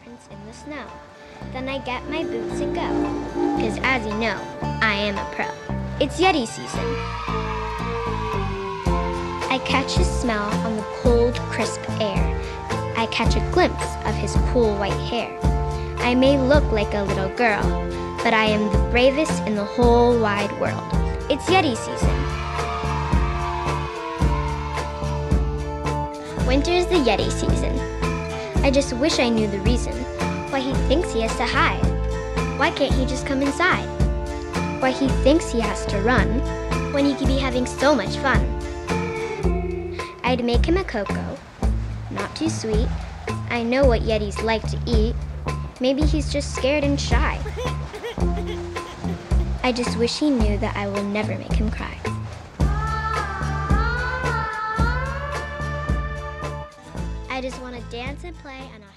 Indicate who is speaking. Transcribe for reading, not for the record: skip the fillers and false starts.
Speaker 1: footprints in the snow. Then I get my boots and go. Because as you know, I am a pro. It's Yeti season. I catch his smell on the cold, crisp air. I catch a glimpse of his cool white hair. I may look like a little girl, but I am the bravest in the whole wide world. It's Yeti season. Winter's the Yeti season. I just wish I knew the reason why he thinks he has to hide. Why can't he just come inside? Why he thinks he has to run when he could be having so much fun. I'd make him a cocoa, not too sweet. I know what Yetis like to eat. Maybe he's just scared and shy. I just wish he knew that I will never make him cry. I just want to dance and play on a